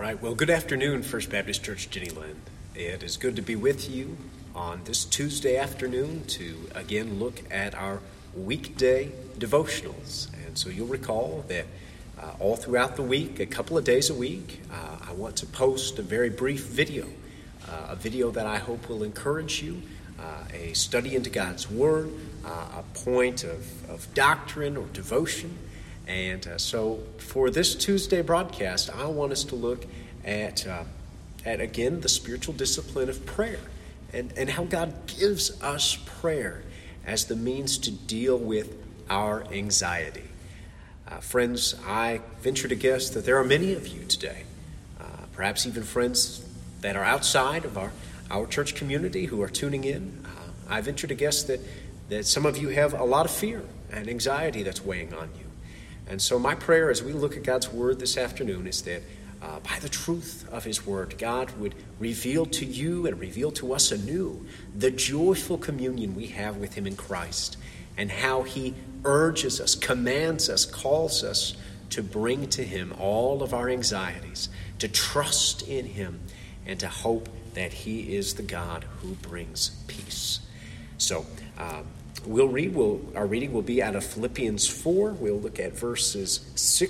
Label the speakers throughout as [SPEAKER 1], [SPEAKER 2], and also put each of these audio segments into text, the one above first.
[SPEAKER 1] right, well, good afternoon, First Baptist Church, Jenny Lind. It is good to be with you on this Tuesday afternoon to again look at our weekday devotionals. And so you'll recall that all throughout the week, a couple of days a week, I want to post a very brief video, a video that I hope will encourage you, a study into God's Word, a point of doctrine or devotion. And so for this Tuesday broadcast, I want us to look at again, the spiritual discipline of prayer and how God gives us prayer as the means to deal with our anxiety. Friends, I venture to guess that there are many of you today, perhaps even friends that are outside of our church community who are tuning in. I venture to guess that some of you have a lot of fear and anxiety that's weighing on you. And so my prayer as we look at God's Word this afternoon is that by the truth of His Word, God would reveal to you and reveal to us anew the joyful communion we have with Him in Christ and how He urges us, commands us, calls us to bring to Him all of our anxieties, to trust in Him, and to hope that He is the God who brings peace. So, our reading will be out of Philippians 4. We'll look at verse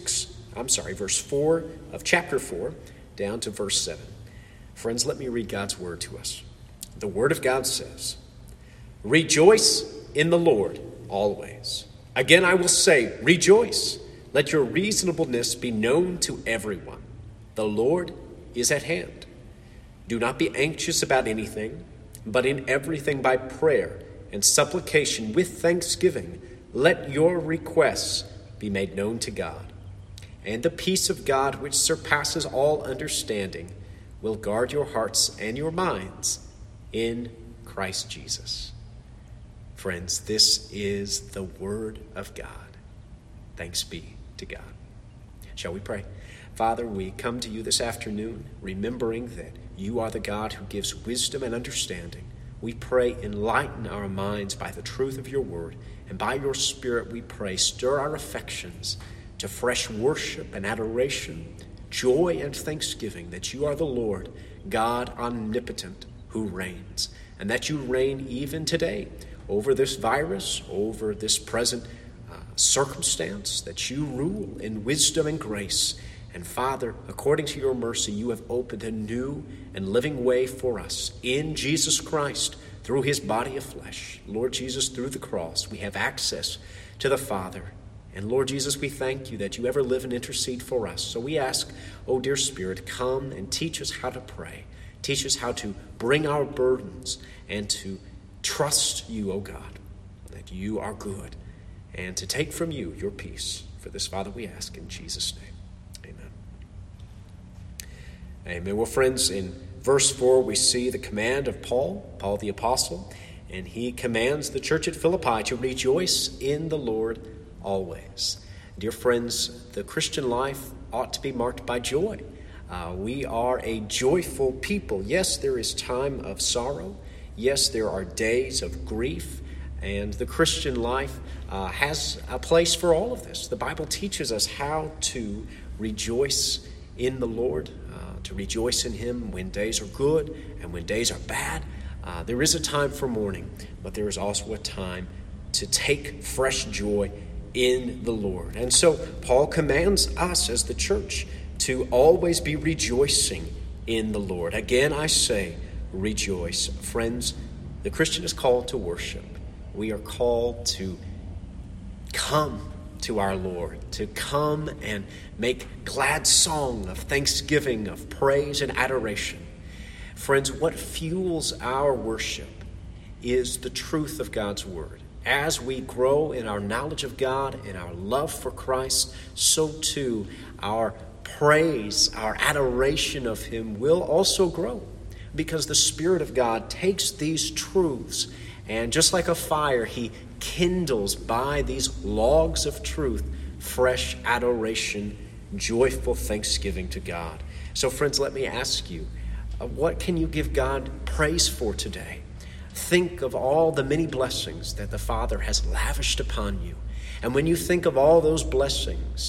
[SPEAKER 1] 4 of chapter 4 down to verse 7. Friends, let me read God's Word to us. The Word of God says, "Rejoice in the Lord always. Again I will say, rejoice. Let your reasonableness be known to everyone. The Lord is at hand. Do not be anxious about anything, but in everything by prayer and supplication with thanksgiving, let your requests be made known to God. And the peace of God, which surpasses all understanding, will guard your hearts and your minds in Christ Jesus." Friends, this is the Word of God. Thanks be to God. Shall we pray? Father, we come to you this afternoon, remembering that you are the God who gives wisdom and understanding. We pray, enlighten our minds by the truth of your word, and by your Spirit we pray, stir our affections to fresh worship and adoration, joy and thanksgiving that you are the Lord, God omnipotent, who reigns, and that you reign even today over this virus, over this present circumstance, that you rule in wisdom and grace. And Father, according to your mercy, you have opened a new and living way for us in Jesus Christ through his body of flesh. Lord Jesus, through the cross, we have access to the Father. And Lord Jesus, we thank you that you ever live and intercede for us. So we ask, oh dear Spirit, come and teach us how to pray. Teach us how to bring our burdens and to trust you, oh God, that you are good, and to take from you your peace. For this, Father, we ask in Jesus' name. Amen. Well, friends, in verse 4, we see the command of Paul the apostle, and he commands the church at Philippi to rejoice in the Lord always. Dear friends, the Christian life ought to be marked by joy. We are a joyful people. Yes, there is time of sorrow. Yes, there are days of grief, and the Christian life has a place for all of this. The Bible teaches us how to rejoice in the Lord, to rejoice in him when days are good and when days are bad. There is a time for mourning, but there is also a time to take fresh joy in the Lord. And so Paul commands us as the church to always be rejoicing in the Lord. Again, I say, rejoice. Friends, the Christian is called to worship. We are called to come to our Lord, to come and make glad song of thanksgiving, of praise and adoration. Friends, what fuels our worship is the truth of God's word. As we grow in our knowledge of God and our love for Christ, so too our praise, our adoration of him will also grow, because the Spirit of God takes these truths and just like a fire, he kindles by these logs of truth fresh adoration, joyful thanksgiving to God. So friends, let me ask you, what can you give God praise for today? Think of all the many blessings that the Father has lavished upon you. And when you think of all those blessings,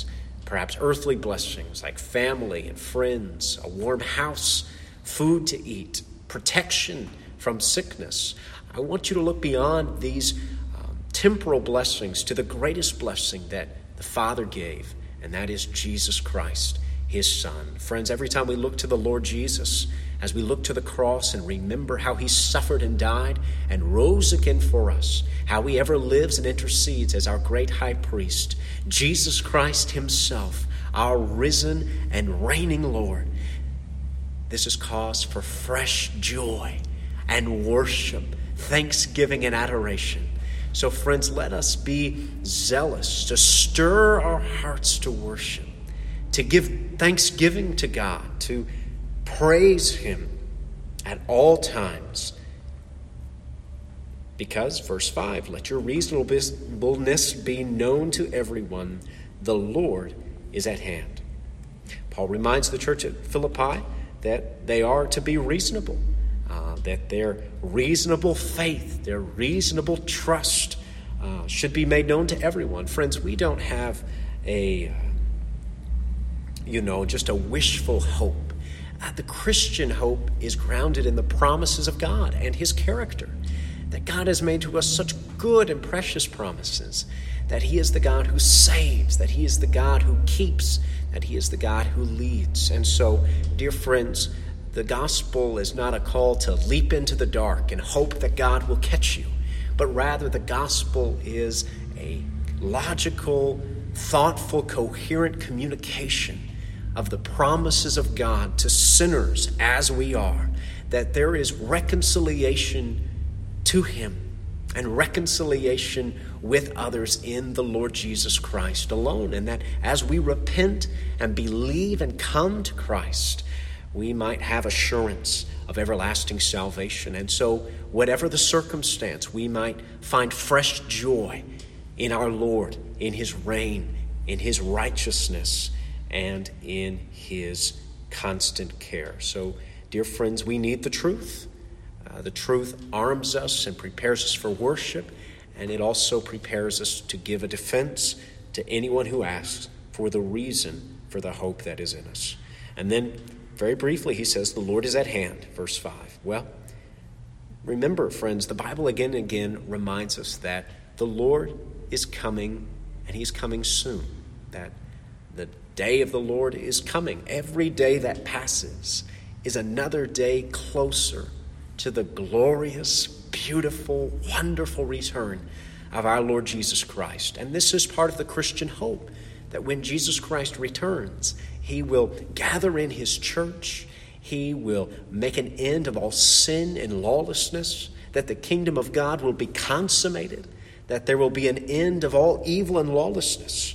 [SPEAKER 1] perhaps earthly blessings like family and friends, a warm house, food to eat, protection from sickness. I want you to look beyond these temporal blessings to the greatest blessing that the Father gave, and that is Jesus Christ, his Son. Friends, every time we look to the Lord Jesus, as we look to the cross and remember how he suffered and died and rose again for us, how he ever lives and intercedes as our great high priest, Jesus Christ himself, our risen and reigning Lord, this is cause for fresh joy and worship, thanksgiving and adoration. So friends, let us be zealous to stir our hearts to worship, to give thanksgiving to God, to praise him at all times. Because, verse 5, let your reasonableness be known to everyone. The Lord is at hand. Paul reminds the church at Philippi that they are to be reasonable, that their reasonable faith, their reasonable trust should be made known to everyone. Friends, we don't have just a wishful hope. The Christian hope is grounded in the promises of God and his character, that God has made to us such good and precious promises, that he is the God who saves, that he is the God who keeps, that he is the God who leads. And so, dear friends, the gospel is not a call to leap into the dark and hope that God will catch you, but rather the gospel is a logical, thoughtful, coherent communication of the promises of God to sinners as we are, that there is reconciliation to him and reconciliation with others in the Lord Jesus Christ alone, and that as we repent and believe and come to Christ, we might have assurance of everlasting salvation. And so, whatever the circumstance, we might find fresh joy in our Lord, in his reign, in his righteousness, and in his constant care. So, dear friends, we need the truth. The truth arms us and prepares us for worship, and it also prepares us to give a defense to anyone who asks for the reason for the hope that is in us. And then, very briefly, he says, the Lord is at hand, verse 5. Well, remember, friends, the Bible again and again reminds us that the Lord is coming, and he's coming soon, that the day of the Lord is coming. Every day that passes is another day closer to the glorious, beautiful, wonderful return of our Lord Jesus Christ. And this is part of the Christian hope, that when Jesus Christ returns, he will gather in his church, he will make an end of all sin and lawlessness, that the kingdom of God will be consummated, that there will be an end of all evil and lawlessness,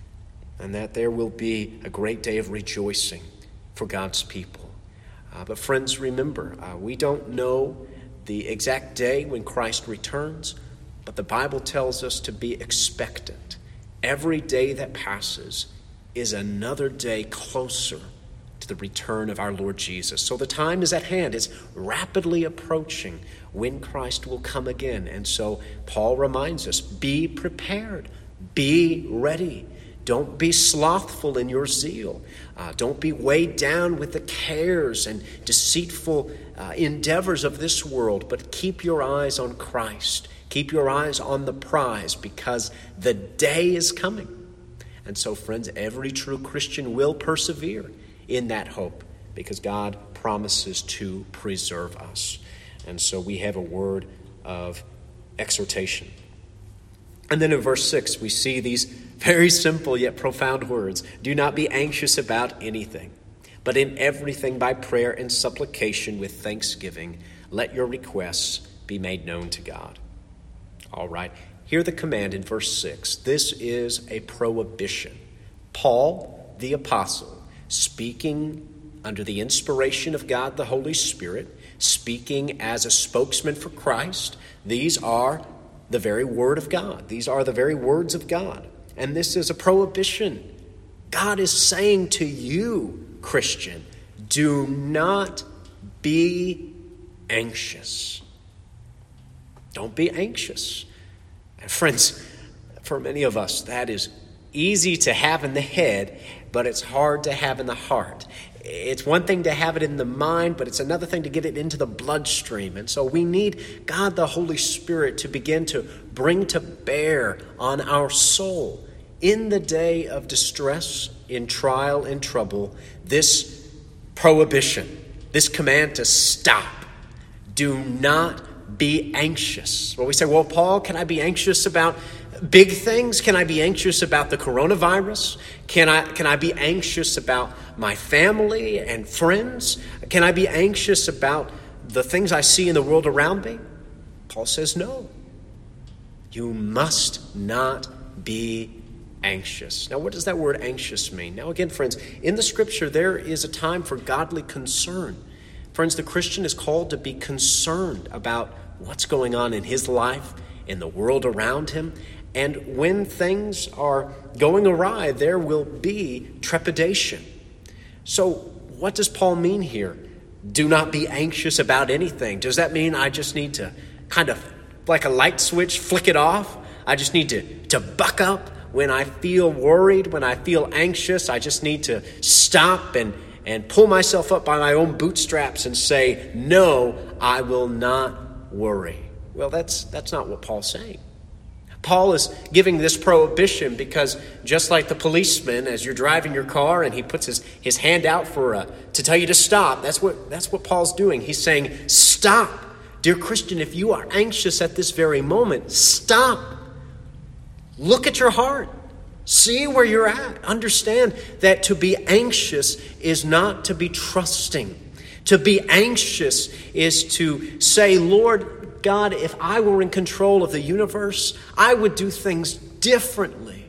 [SPEAKER 1] and that there will be a great day of rejoicing for God's people. But friends, remember, we don't know the exact day when Christ returns, but the Bible tells us to be expectant. Every day that passes is another day closer to the return of our Lord Jesus. So the time is at hand. It's rapidly approaching when Christ will come again. And so Paul reminds us, be prepared, be ready. Don't be slothful in your zeal. Don't be weighed down with the cares and deceitful endeavors of this world, but keep your eyes on Christ. Keep your eyes on the prize, because the day is coming. And so, friends, every true Christian will persevere in that hope, because God promises to preserve us. And so we have a word of exhortation. And then in verse 6, we see these very simple yet profound words. Do not be anxious about anything, but in everything by prayer and supplication with thanksgiving, let your requests be made known to God. All right, hear the command in verse 6. This is a prohibition. Paul, the apostle, speaking under the inspiration of God the Holy Spirit, speaking as a spokesman for Christ, these are the very word of God. These are the very words of God. And this is a prohibition. God is saying to you, Christian, do not be anxious. Don't be anxious. And friends, for many of us, that is easy to have in the head, but it's hard to have in the heart. It's one thing to have it in the mind, but it's another thing to get it into the bloodstream. And so we need God the Holy Spirit to begin to bring to bear on our soul in the day of distress, in trial, in trouble, this prohibition, this command to stop. Do not be anxious. Well, we say, well, Paul, can I be anxious about big things? Can I be anxious about the coronavirus? Can I be anxious about my family and friends? Can I be anxious about the things I see in the world around me? Paul says, no. You must not be anxious. Now, what does that word anxious mean? Now, again, friends, in the Scripture, there is a time for godly concern. Friends, the Christian is called to be concerned about what's going on in his life, in the world around him. And when things are going awry, there will be trepidation. So what does Paul mean here? Do not be anxious about anything. Does that mean I just need to kind of, like a light switch, flick it off? I just need to buck up when I feel worried, when I feel anxious? I just need to stop and pull myself up by my own bootstraps and say, no, I will not worry. Well, that's not what Paul's saying. Paul is giving this prohibition because just like the policeman, as you're driving your car and he puts his hand out to tell you to stop, that's what Paul's doing. He's saying, stop. Dear Christian, if you are anxious at this very moment, stop. Look at your heart. See where you're at. Understand that to be anxious is not to be trusting. To be anxious is to say, Lord God, if I were in control of the universe, I would do things differently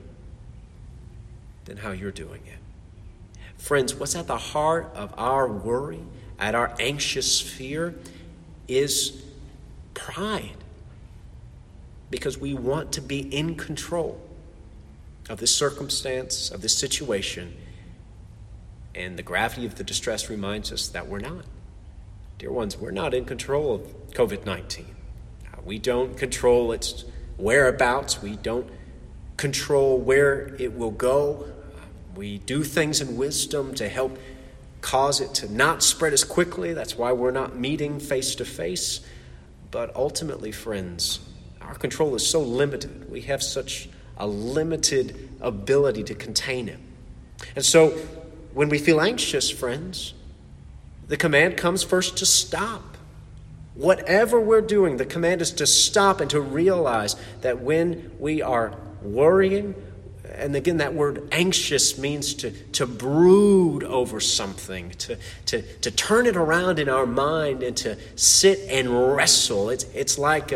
[SPEAKER 1] than how you're doing it. Friends, what's at the heart of our worry, at our anxious fear, is pride. Because we want to be in control of this circumstance, of this situation. And the gravity of the distress reminds us that we're not. Dear ones, we're not in control of COVID-19. We don't control its whereabouts. We don't control where it will go. We do things in wisdom to help cause it to not spread as quickly. That's why we're not meeting face to face. But ultimately, friends, our control is so limited. We have such a limited ability to contain it. And so when we feel anxious, friends, the command comes first to stop. Whatever we're doing, the command is to stop and to realize that when we are worrying, and again, that word anxious means to brood over something, to turn it around in our mind and to sit and wrestle. It's like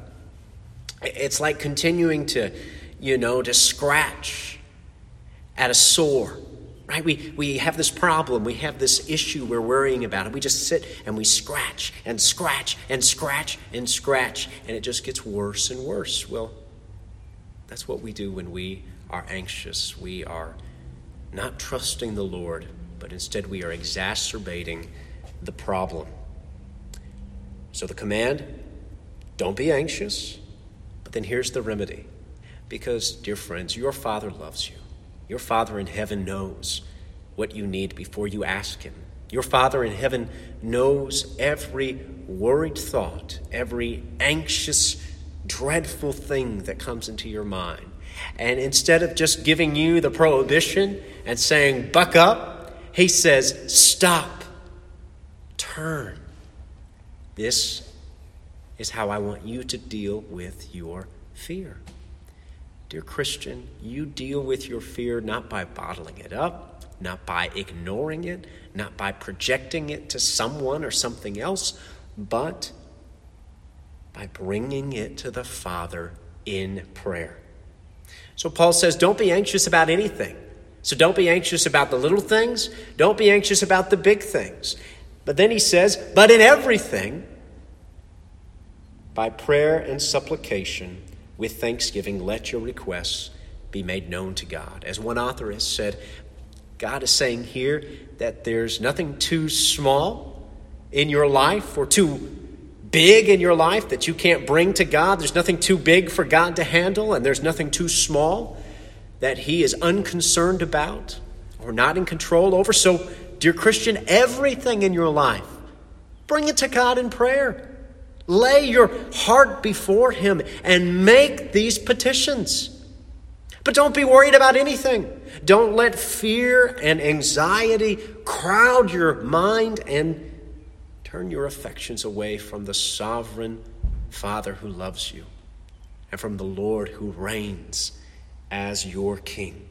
[SPEAKER 1] continuing to scratch at a sore. Right? We have this problem. We have this issue we're worrying about. And we just sit and we scratch and scratch and scratch and scratch. And it just gets worse and worse. Well, that's what we do when we are anxious. We are not trusting the Lord, but instead we are exacerbating the problem. So the command, don't be anxious. But then here's the remedy. Because, dear friends, your Father loves you. Your Father in heaven knows what you need before you ask him. Your Father in heaven knows every worried thought, every anxious, dreadful thing that comes into your mind. And instead of just giving you the prohibition and saying, buck up, he says, stop, turn. This is how I want you to deal with your fear. Dear Christian, you deal with your fear not by bottling it up, not by ignoring it, not by projecting it to someone or something else, but by bringing it to the Father in prayer. So Paul says, don't be anxious about anything. So don't be anxious about the little things. Don't be anxious about the big things. But then he says, but in everything, by prayer and supplication, with thanksgiving, let your requests be made known to God. As one author has said, God is saying here that there's nothing too small in your life or too big in your life that you can't bring to God. There's nothing too big for God to handle, and there's nothing too small that he is unconcerned about or not in control over. So, dear Christian, everything in your life, bring it to God in prayer. Lay your heart before him and make these petitions. But don't be worried about anything. Don't let fear and anxiety crowd your mind and turn your affections away from the sovereign Father who loves you and from the Lord who reigns as your King.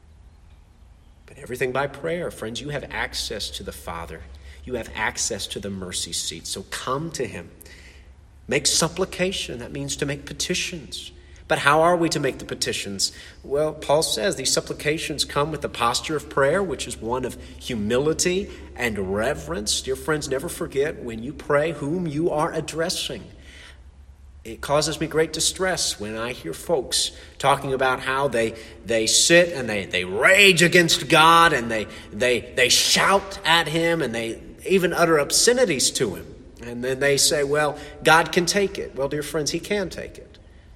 [SPEAKER 1] But everything by prayer. Friends, you have access to the Father. You have access to the mercy seat. So come to him. Make supplication. That means to make petitions. But how are we to make the petitions? Well, Paul says these supplications come with the posture of prayer, which is one of humility and reverence. Dear friends, never forget when you pray whom you are addressing. It causes me great distress when I hear folks talking about how they sit and they rage against God and they shout at him and they even utter obscenities to him. And then they say, well, God can take it. Well, dear friends, he can take it.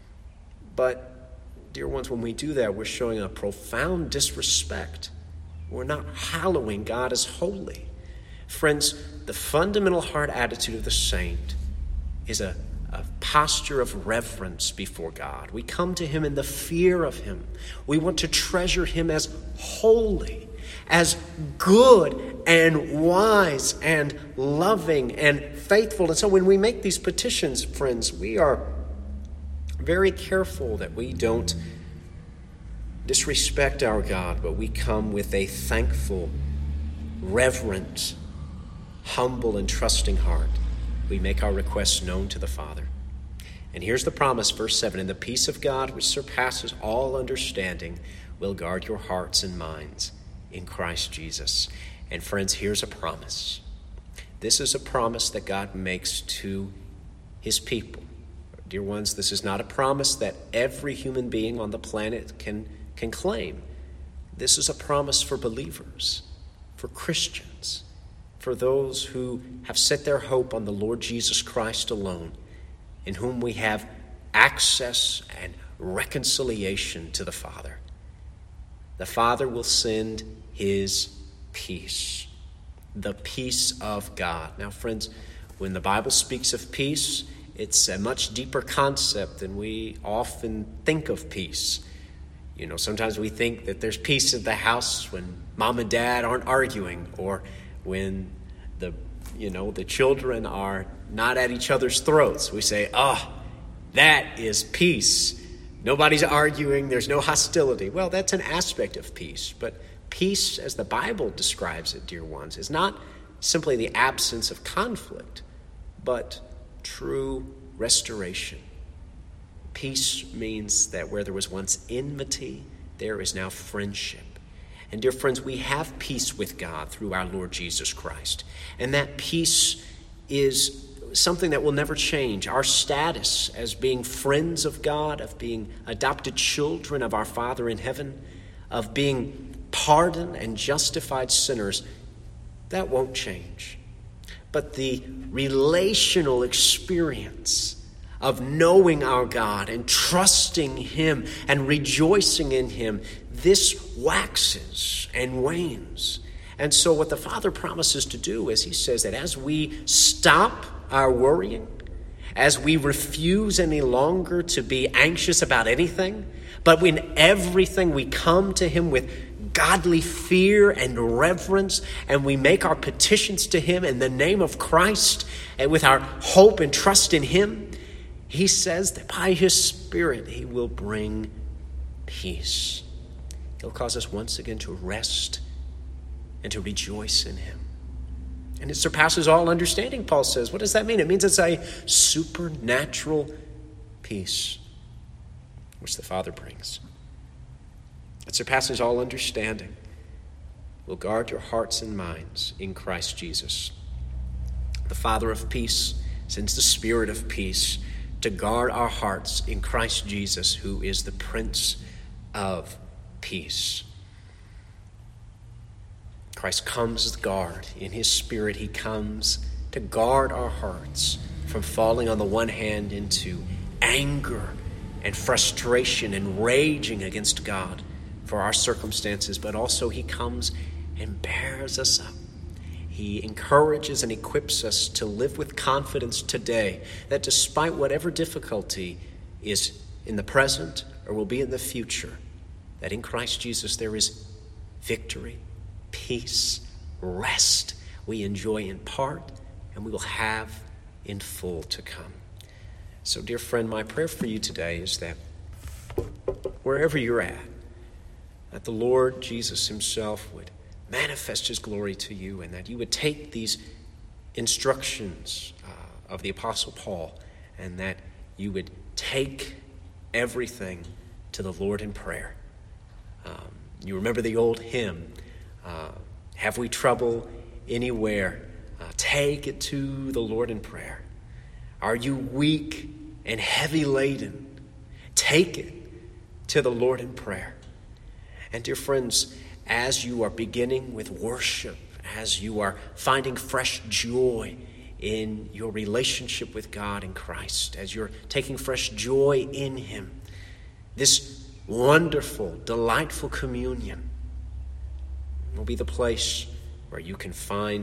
[SPEAKER 1] But, dear ones, when we do that, we're showing a profound disrespect. We're not hallowing God as holy. Friends, the fundamental heart attitude of the saint is a posture of reverence before God. We come to him in the fear of him. We want to treasure him as holy, as good and wise and loving and faithful. And so when we make these petitions, friends, we are very careful that we don't disrespect our God, but we come with a thankful, reverent, humble, and trusting heart. We make our requests known to the Father. And here's the promise, verse 7, and the peace of God, which surpasses all understanding, will guard your hearts and minds in Christ Jesus. And friends, here's a promise. This is a promise that God makes to his people. Dear ones, this is not a promise that every human being on the planet can claim. This is a promise for believers, for Christians, for those who have set their hope on the Lord Jesus Christ alone, in whom we have access and reconciliation to the Father. The Father will send his peace, the peace of God. Now, friends, when the Bible speaks of peace, it's a much deeper concept than we often think of peace. You know, sometimes we think that there's peace in the house when mom and dad aren't arguing, or when the children are not at each other's throats. We say, that is peace. Nobody's arguing. There's no hostility. Well, that's an aspect of peace. But peace, as the Bible describes it, dear ones, is not simply the absence of conflict, but true restoration. Peace means that where there was once enmity, there is now friendship. And dear friends, we have peace with God through our Lord Jesus Christ. And that peace is something that will never change. Our status as being friends of God, of being adopted children of our Father in heaven, of being pardoned and justified sinners, that won't change. But the relational experience of knowing our God and trusting him and rejoicing in him, this waxes and wanes. And so what the Father promises to do is he says that as we stop our worrying, as we refuse any longer to be anxious about anything, but in everything we come to him with godly fear and reverence, and we make our petitions to him in the name of Christ and with our hope and trust in him, he says that by his Spirit he will bring peace. He'll cause us once again to rest and to rejoice in him. And it surpasses all understanding, Paul says. What does that mean? It means it's a supernatural peace which the Father brings. It surpasses all understanding. Will guard your hearts and minds in Christ Jesus. The Father of peace sends the Spirit of peace to guard our hearts in Christ Jesus, who is the Prince of Peace. Christ comes as guard. In his Spirit, he comes to guard our hearts from falling on the one hand into anger and frustration and raging against God, for our circumstances, but also he comes and bears us up. He encourages and equips us to live with confidence today that despite whatever difficulty is in the present or will be in the future, that in Christ Jesus there is victory, peace, rest we enjoy in part and we will have in full to come. So, dear friend, my prayer for you today is that wherever you're at, that the Lord Jesus himself would manifest his glory to you, and that you would take these instructions of the Apostle Paul, and that you would take everything to the Lord in prayer. You remember the old hymn, have we trouble anywhere? Take it to the Lord in prayer. Are you weak and heavy laden? Take it to the Lord in prayer. And dear friends, as you are beginning with worship, as you are finding fresh joy in your relationship with God in Christ, as you're taking fresh joy in him, this wonderful, delightful communion will be the place where you can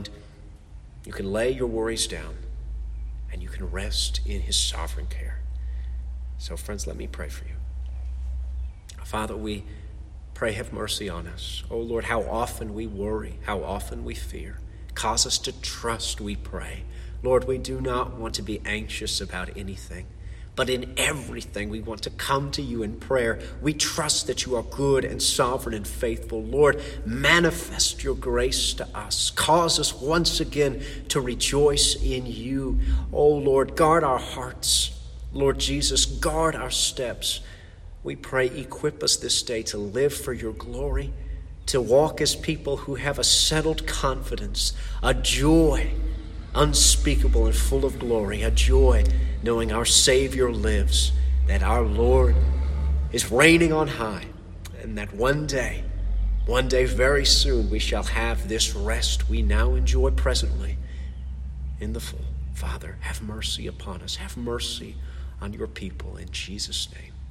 [SPEAKER 1] lay your worries down and you can rest in his sovereign care. So friends, let me pray for you. Father, we pray, have mercy on us. Oh Lord, how often we worry, how often we fear. Cause us to trust, we pray. Lord, we do not want to be anxious about anything, but in everything we want to come to you in prayer. We trust that you are good and sovereign and faithful. Lord, manifest your grace to us. Cause us once again to rejoice in you. Oh Lord, guard our hearts. Lord Jesus, guard our steps. We pray, equip us this day to live for your glory, to walk as people who have a settled confidence, a joy unspeakable and full of glory, a joy knowing our Savior lives, that our Lord is reigning on high, and that one day very soon, we shall have this rest we now enjoy presently in the full. Father, have mercy upon us. Have mercy on your people in Jesus' name.